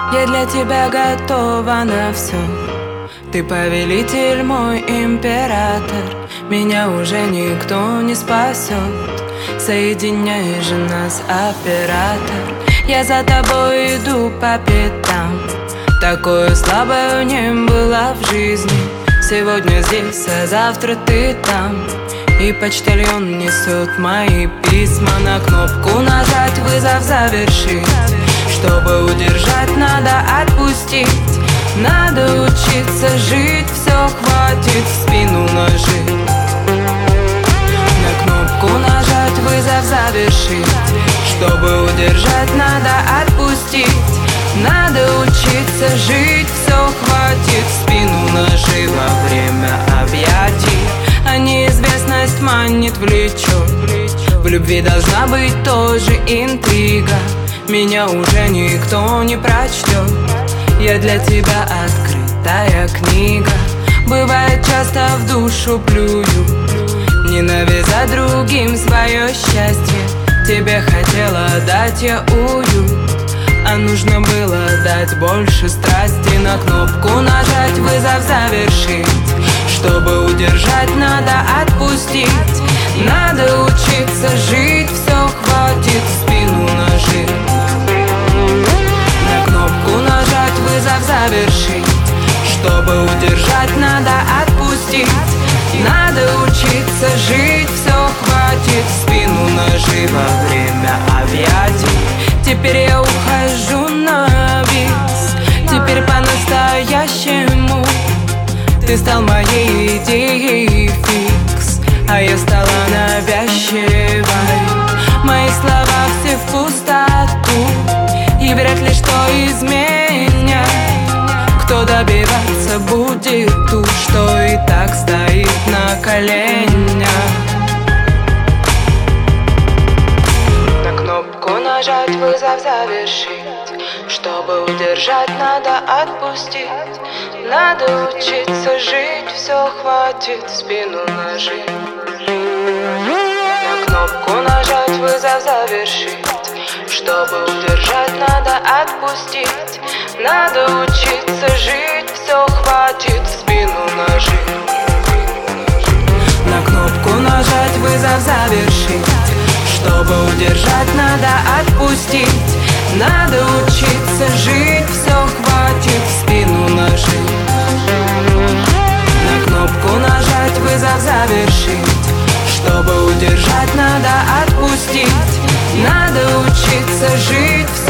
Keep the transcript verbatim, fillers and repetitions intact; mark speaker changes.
Speaker 1: Я для тебя готова на все. Ты повелитель, мой император. Меня уже никто не спасет. Соединяй же нас, оператор. Я за тобой иду по пятам. Такое слабое не было в жизни. Сегодня здесь, а завтра ты там. И почтальон несет мои письма. На кнопку нажать, вызов завершить. Чтобы удержать, надо отпустить. Надо учиться жить, все хватит в спину нажить. На кнопку нажать, вызов завершить. Чтобы удержать, надо отпустить. Надо учиться жить, все хватит в спину нажить. Во время объятий, а неизвестность манит, влечет. В любви должна быть тоже интрига. Меня уже никто не прочтет. Я для тебя открытая книга. Бывает, часто в душу плюю, не навязать другим свое счастье. Тебе хотела дать я уют, а нужно было дать больше страсти. На кнопку нажать, вызов завершить. Чтобы удержать, надо отпустить. Надо учиться жить, все хватит в спину нажить. На кнопку нажать, вызов завершить. Чтобы удержать, надо отпустить. Надо учиться жить, все хватит в спину нажить. Во время объятий теперь я ухожу на бис. Теперь по-настоящему ты стал моей идеей фикс, а я стала навязчивой. Мои слова все в пустоту, и вряд ли что изменят. Кто добиваться будет ту, что и так стоит на коленях. На кнопку нажать, вызов завершить. Чтобы удержать, надо отпустить. Надо учиться жить, все хватит в спину нажить. На кнопку нажать, вызов завершить. Чтобы удержать, надо отпустить. Надо учиться жить, все хватит в спину нажить. На кнопку нажать, вызов завершить. Чтобы удержать, надо отпустить. Надо учиться жить, все хватит в спину нажить. На кнопку нажать, вызов завершить. Чтобы удержать, надо отпустить. Надо учиться жить,